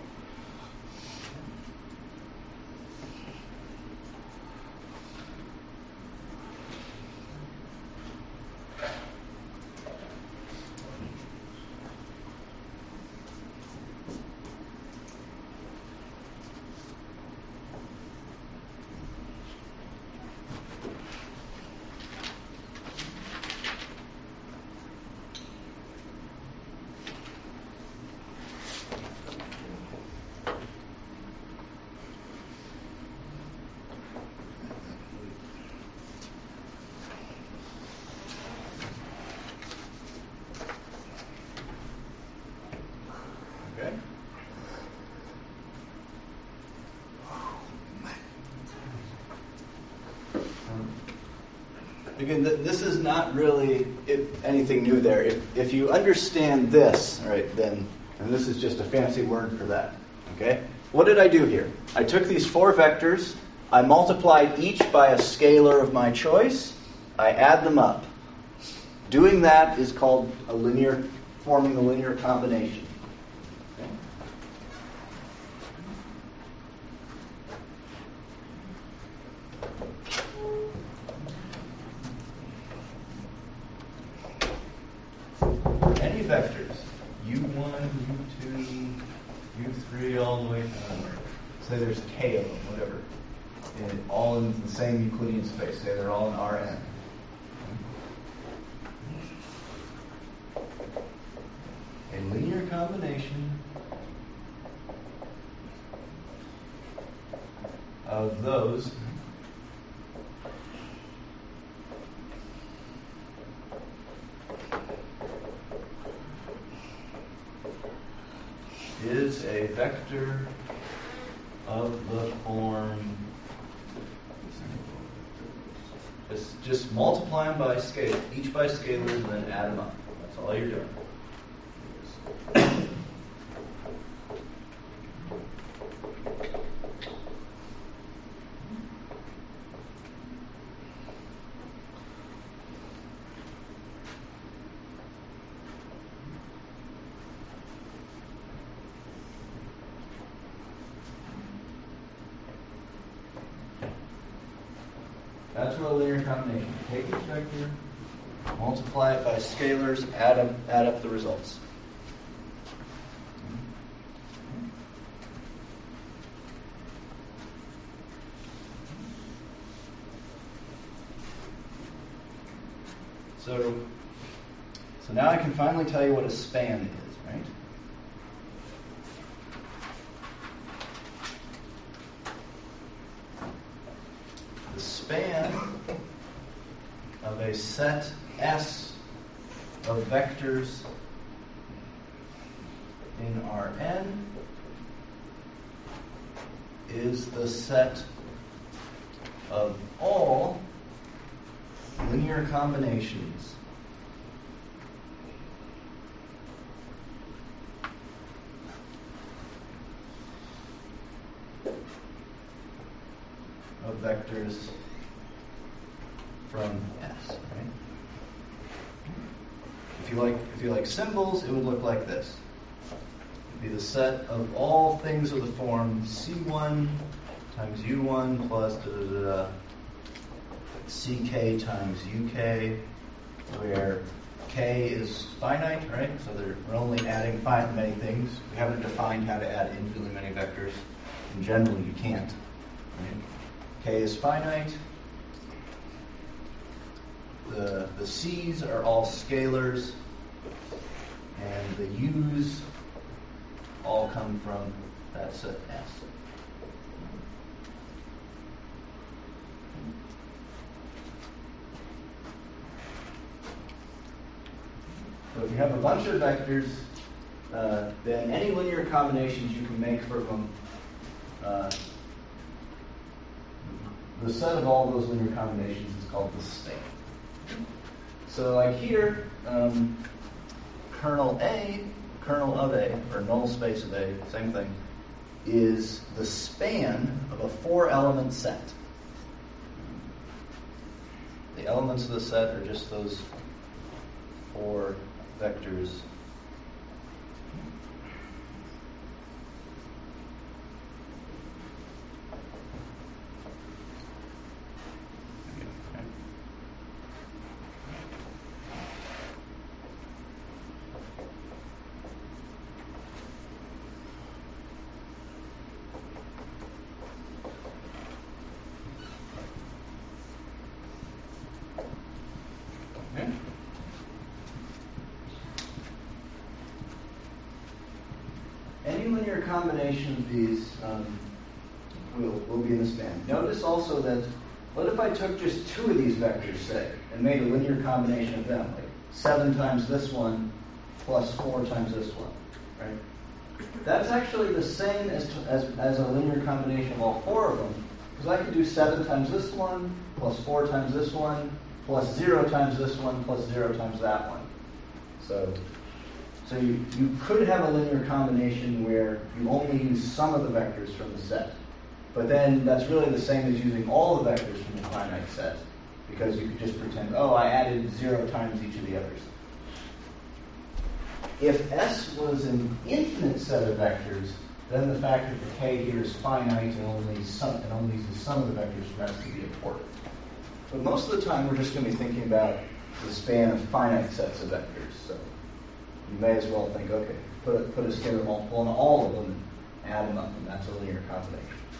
Okay. Um, Again, th- this is not really if anything new there. If, if you understand this, all right, then, and this is just a fancy word for that, okay? What did I do here? I took these four vectors, I multiplied each by a scalar of my choice, I add them up. Doing that is called a linear, forming a linear combination. Okay? Any vectors, u one, u two, u three, all the way down. Say there's k of them, whatever. And all in the same Euclidean space. Say they're all in Rn. A linear combination of those is a vector of the form. Just, just multiply them by scale, each by scalars, and then add them up. That's all you're doing. That's what a linear combination. Take each vector, multiply it by scalars, add up, add up the results. So, so now I can finally tell you what a span is, right? The span of a set S of vectors in Rn is the set of all linear combinations of vectors from S, right? If you like, if you like symbols, it would look like this. It'd be the set of all things of the form C one times U one plus da da da, da C K times U K, where K is finite, right? So they're, we're only adding finite many things. We haven't defined how to add infinitely many vectors. In general, you can't. Right? K is finite. The, the C's are all scalars, and the U's all come from that set S. So if you have a bunch of vectors uh, then any linear combinations you can make from them, uh, the set of all those linear combinations is called the span. So like here, um, kernel A, kernel of A, or null space of A, same thing, is the span of a four-element set. The elements of the set are just those four vectors. Any linear combination of these um, will, will be in the span. Notice also that, what if I took just two of these vectors, say, and made a linear combination of them, like seven times this one plus four times this one, right? That's actually the same as, as, as a linear combination of all four of them, because I could do seven times this one plus four times this one plus zero times this one plus zero times that one. So. So you, you could have a linear combination where you only use some of the vectors from the set. But then that's really the same as using all the vectors from the finite set, because you could just pretend, oh, I added zero times each of the others. If S was an infinite set of vectors, then the fact that the K here is finite and only some, and only uses some of the vectors from S to be important. But most of the time we're just going to be thinking about the span of finite sets of vectors. So you may as well think, okay, put a, put a scalar multiple on all of them and add them up, and that's a linear combination.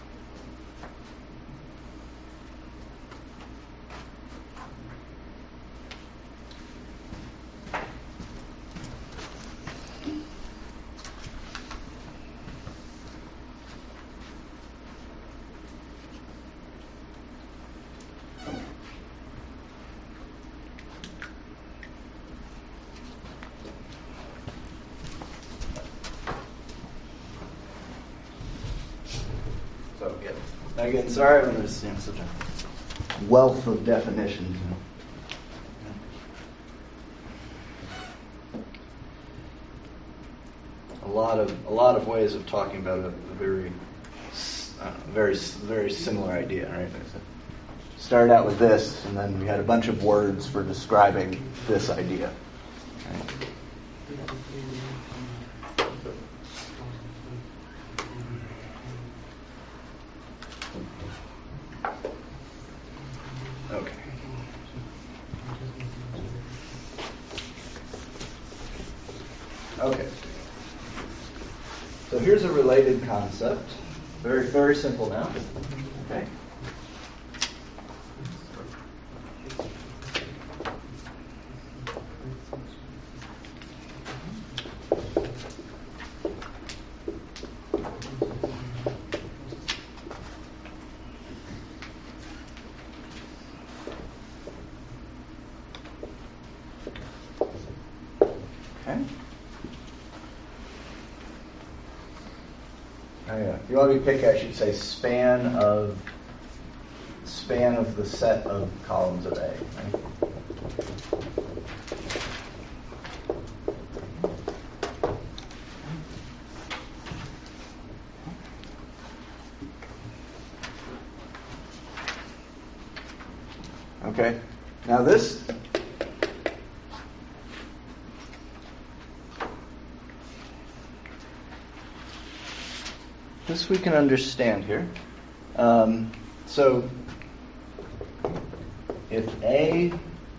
Again, sorry when there's you know, such a wealth of definitions. You know. A lot of a lot of ways of talking about a, a very, uh, very, very similar idea, right? Started out with this, and then we had a bunch of words for describing this idea. Right? Okay. So here's a related concept. Very, very simple now. Okay. If you want me to pick, I should say span of span of the set of columns of A. Right? Okay. Now this. This we can understand here. Um, so if A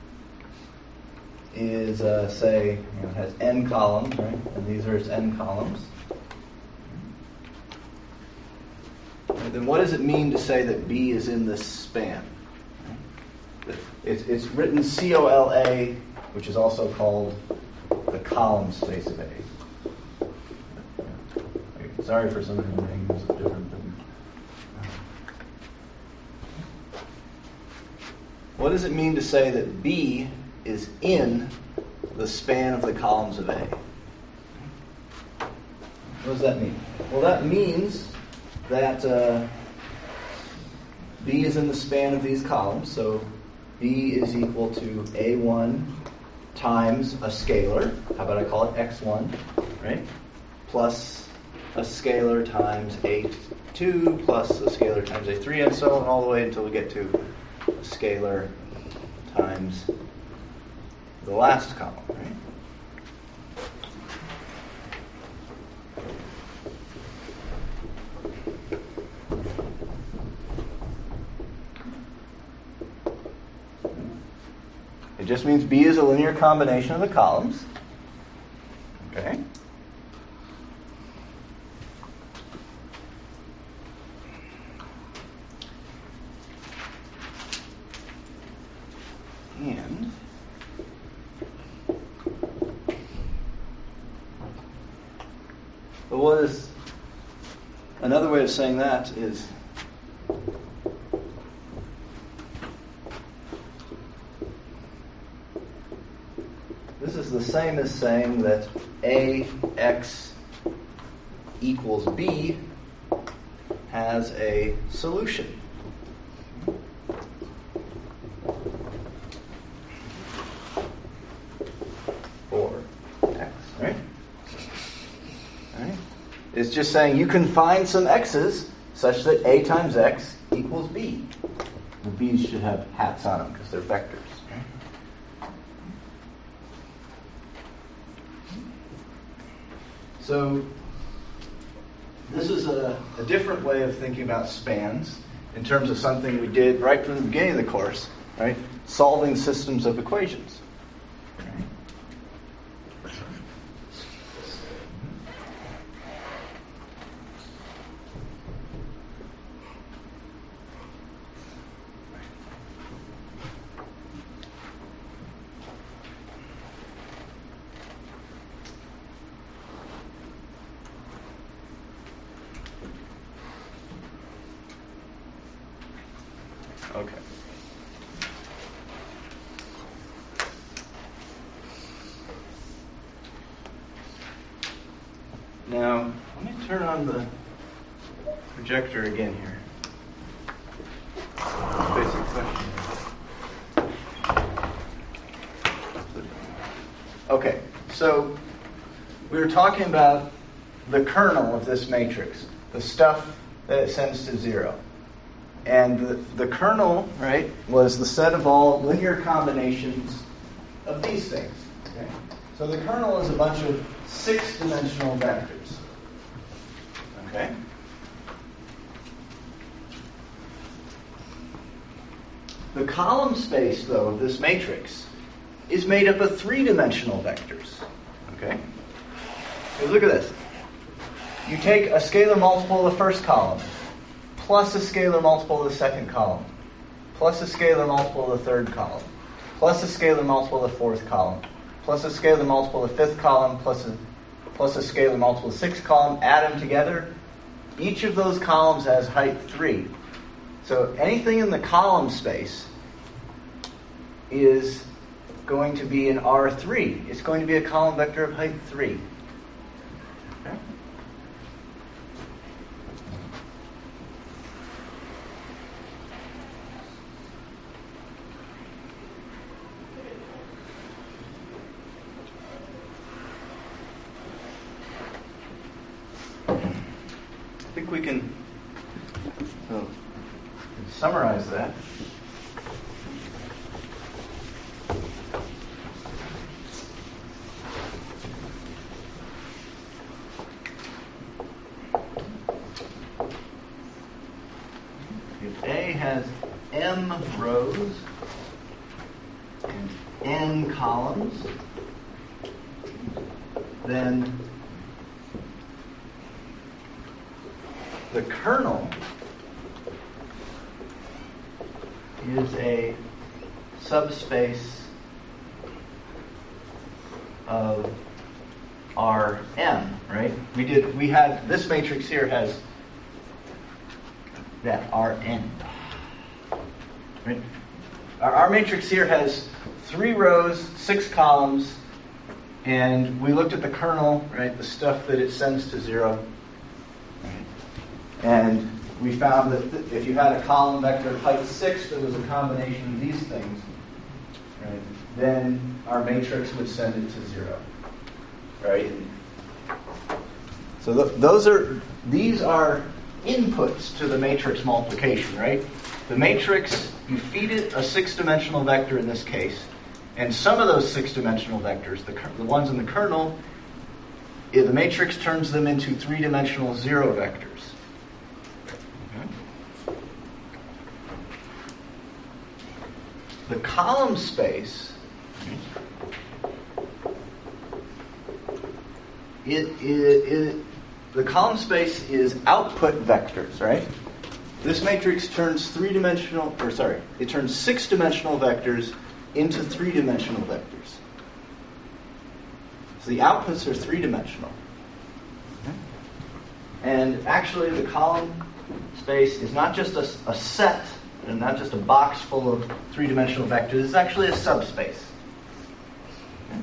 is, uh, say, you know, has n columns, right? And these are its n columns. And then what does it mean to say that B is in this span? It's, it's written C O L A, which is also called the column space of A. Sorry for some of the names are different than. What does it mean to say that B is in the span of the columns of A? What does that mean? Well, that means that uh, B is in the span of these columns, so B is equal to A one times a scalar. How about I call it X one, right? Plus a scalar times A two plus a scalar times A three, and so on all the way until we get to a scalar times the last column, right? It just means B is a linear combination of the columns. Okay. And but what is another way of saying that is this is the same as saying that A x equals B has a solution. For x, right? Right? It's just saying you can find some x's such that A times x equals B. The b's should have hats on them because they're vectors. Right? So this is a, a different way of thinking about spans in terms of something we did right from the beginning of the course, right? Solving systems of equations. Okay. Now, let me turn on the projector again here. Basic question. Okay, so we were talking about the kernel of this matrix, the stuff that it sends to zero. And the, the kernel, right, was the set of all linear combinations of these things. Okay? So the kernel is a bunch of six-dimensional vectors. Okay? The column space, though, of this matrix is made up of three-dimensional vectors. Okay? So look at this. You take a scalar multiple of the first column, plus a scalar multiple of the second column, plus a scalar multiple of the third column, plus a scalar multiple of the fourth column, plus a scalar multiple of the fifth column, plus a, plus a scalar multiple of the sixth column, add them together. Each of those columns has height three. So anything in the column space is going to be an R three. It's going to be a column vector of height three. Okay? I think we can oh, summarize that. If A has m rows and n columns, then the kernel is a subspace of R M, right? We did. We had this matrix here has that R N, right? Our, our matrix here has three rows, six columns, and we looked at the kernel, right, the stuff that it sends to zero. And we found that th- if you had a column vector of height six that was a combination of these things, right, then our matrix would send it to zero. Right? So th- those are these are inputs to the matrix multiplication, right? The matrix, you feed it a six-dimensional vector in this case, and some of those six-dimensional vectors, the, the ones in the kernel, the matrix turns them into three-dimensional zero vectors. Okay. The column space, it, it, it, the column space is output vectors, right? This matrix turns three-dimensional, or sorry, it turns six-dimensional vectors into three-dimensional vectors. So the outputs are three-dimensional. Okay. And actually the column space is not just a, a set, and not just a box full of three-dimensional vectors, it's actually a subspace. Okay.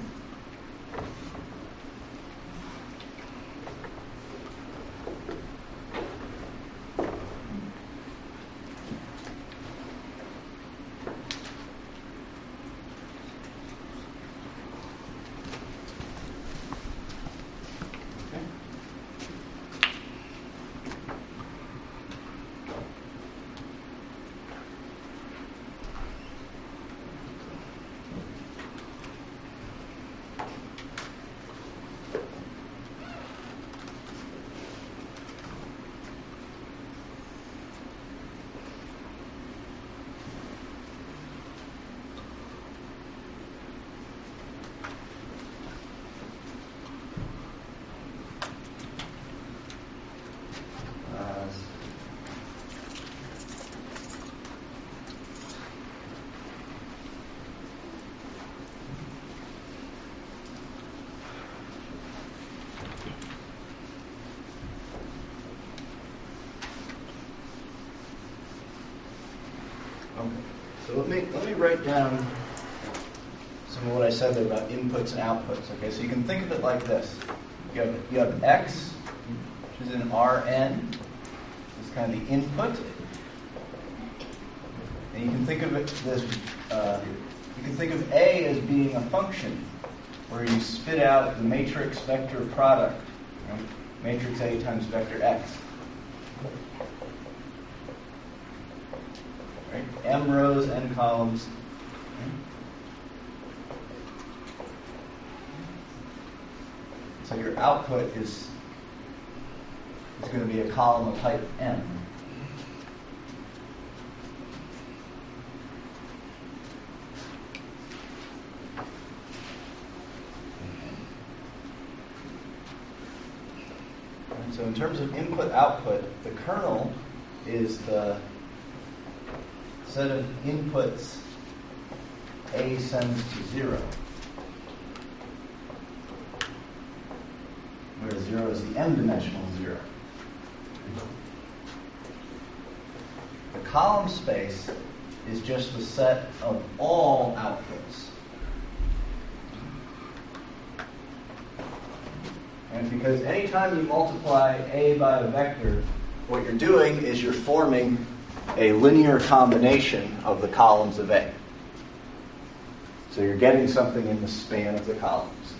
Okay. So let me let me write down some of what I said there about inputs and outputs. Okay, so you can think of it like this: you have you have x, which is in Rn. This is kind of the input, and you can think of it this. Uh, you can think of A as being a function where you spit out the matrix vector product, right? Matrix A times vector x. Right? M rows, n columns. So your output is is going to be a column of type m. So in terms of input-output, the kernel is the set of inputs A sends to zero, where zero is the m-dimensional zero. The column space is just the set of all outputs. And because anytime you multiply A by a vector, what you're doing is you're forming a linear combination of the columns of A. So you're getting something in the span of the columns.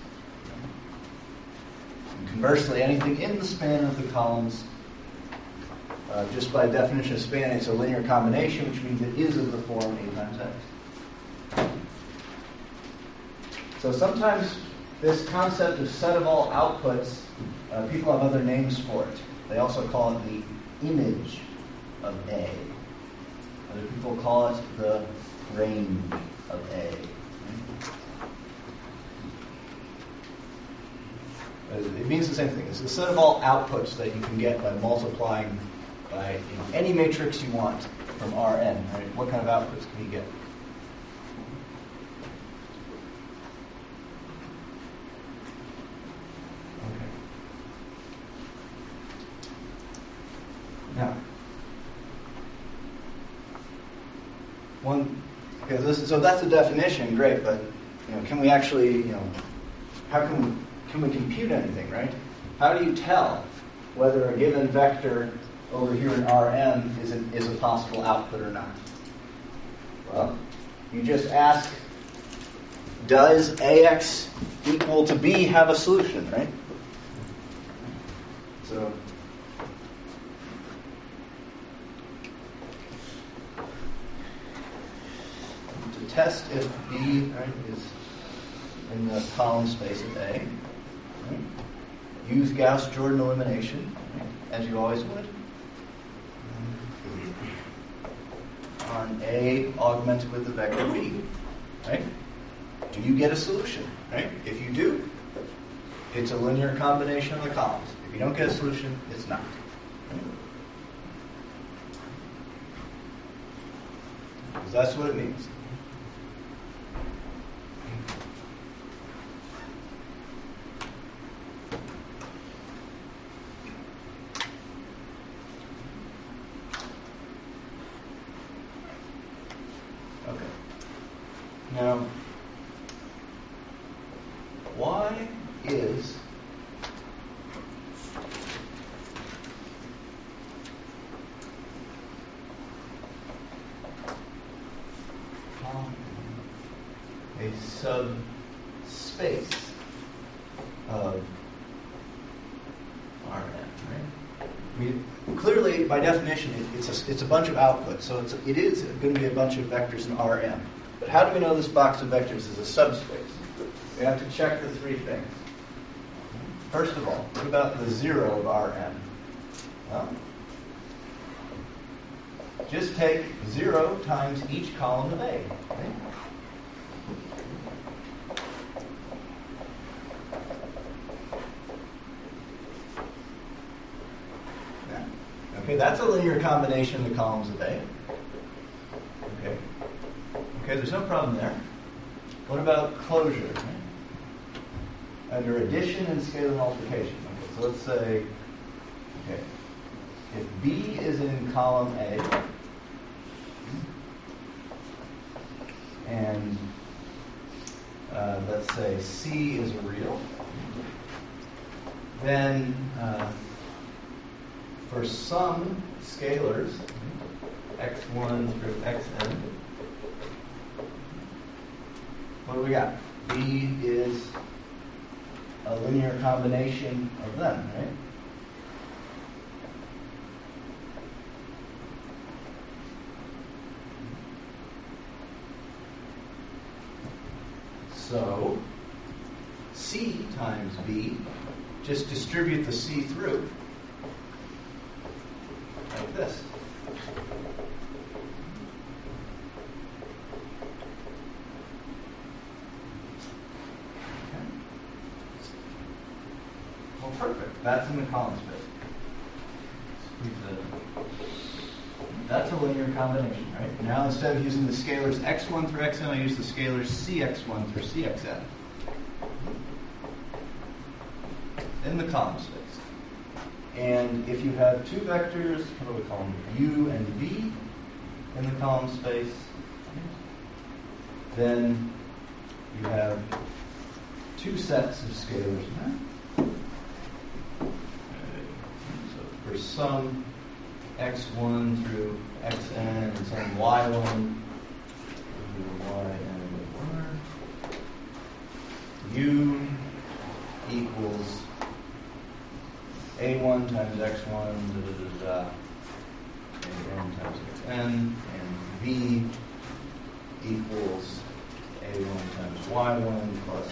And conversely, anything in the span of the columns, uh, just by definition of span, it's a linear combination, which means it is of the form A times X. So sometimes this concept of set of all outputs, uh, people have other names for it. They also call it the image of A. Other people call it the range of A. It means the same thing. It's a set of all outputs that you can get by multiplying by you know, any matrix you want from Rn. Right? What kind of outputs can you get? Okay. Now, one, because this, so that's a definition, great, but you know, can we actually, you know, how can we, can we compute anything, right? How do you tell whether a given vector over here in R M is a, is a possible output or not? Well, you just ask, does A X equal to B have a solution, right? So, to test if B, right, is in the column space of A, right, use Gauss-Jordan elimination, right, as you always would, on A augmented with the vector B, right? Do you get a solution, right? If you do, it's a linear combination of the columns. If you don't get a solution, it's not. Because that's what it means. Okay. Now, why is a subspace of R M, right? I mean, clearly, by definition, it, it's a it's a bunch of outputs, so it's it is going to be a bunch of vectors in R M. But how do we know this box of vectors is a subspace? We have to check the three things. First of all, what about the zero of R M? Well, just take zero times each column of A. Okay? Yeah. Okay, that's a linear combination of the columns of A. Okay. Okay, there's no problem there. What about closure? Right? Under addition and scalar multiplication. Okay, so let's say, okay, if B is in column A, and uh, let's say C is real, then uh, for some scalars, x one through xn, what do we got? B is a linear combination of them, right? So, C times B, just distribute the C through, like this. Okay. Well, perfect. That's in the column space. That's a linear combination, right? Now instead of using the scalars x one through xn, I use the scalars c x one through c x n in the column space. And if you have two vectors, what do we call them? U and v in the column space, then you have two sets of scalars. Huh? So for some x one through xn and some y one through yn, u equals a one times x one, da, da, da, da, a n times xn, and v equals a one times y one plus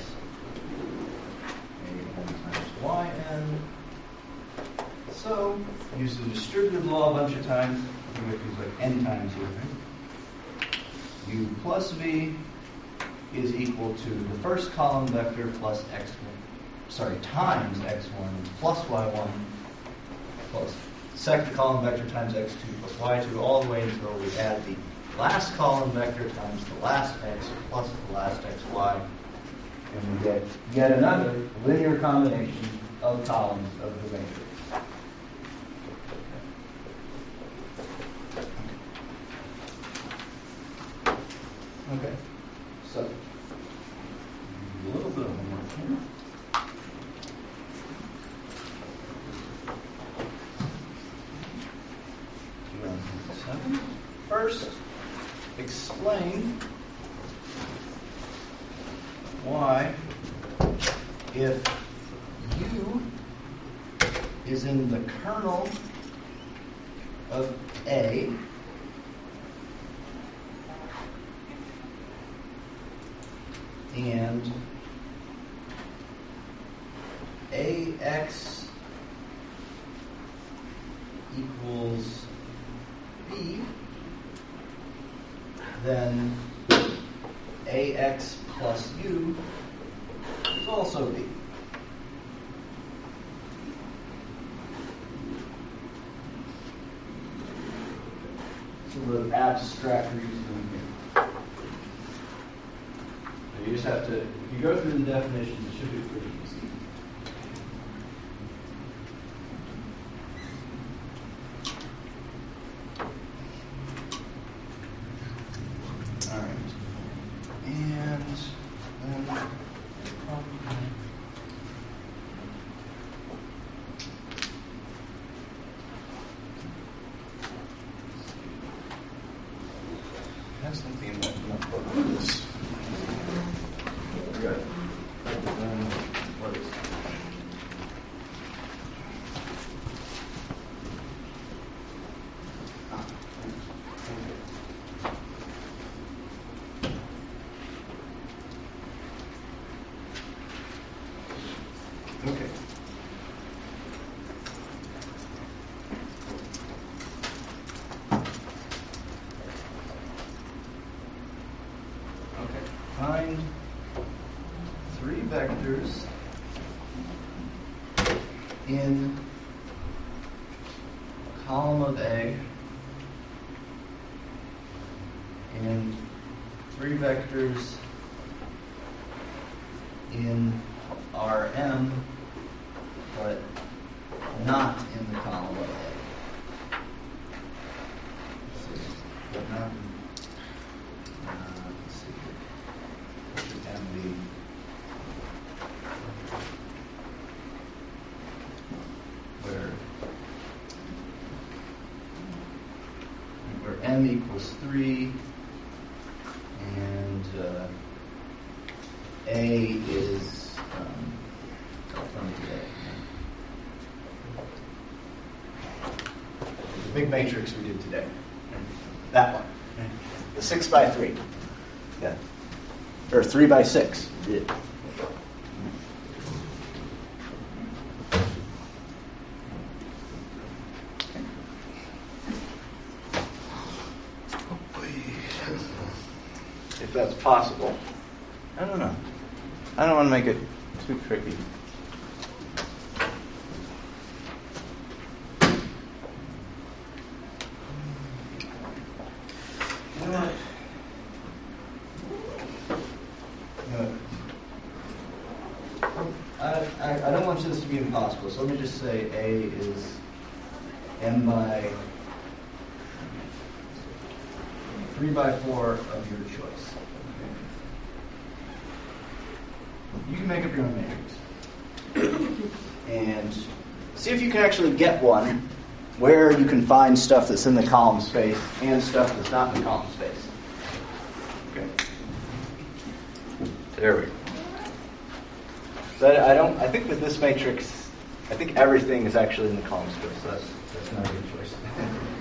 a n times yn. So, use the distributive law a bunch of times. I think we have to use like n times here, right? U plus v is equal to the first column vector plus x one, sorry, times x one plus y one plus second column vector times x two plus y two, all the way until we add the last column vector times the last x plus the last xy, and we get yet another linear combination of columns of the matrix. Okay, so a little bit of homework here. first explain why if U is in the kernel of A, and A X equals B, then A X plus U is also B. So the abstract reasoning here. So you just have to, if you go through the definitions, it should be pretty easy. All right. And then I have something in my notebook for this. Good. Um, what is it? Ah, okay. Okay. Okay. Find three vectors in a column of A and three vectors in R M, but not in the column of A. Let's see. But not, uh, let's see here. What should M be? Where, where M equals three and uh, A is um, let me do that. The big matrix we did today. That one. The six by three. Yeah. Or three by six. Yeah. If that's possible. I don't know. I don't want to make it too tricky. You know what? No. I, I, I don't want this to be impossible, so let me just say A is M by three by four of your choice. You can make up your own matrix. And see if you can actually get one where you can find stuff that's in the column space and stuff that's not in the column space. Okay. There we go. So I don't I think with this matrix, I think everything is actually in the column space, so that's that's not a good choice.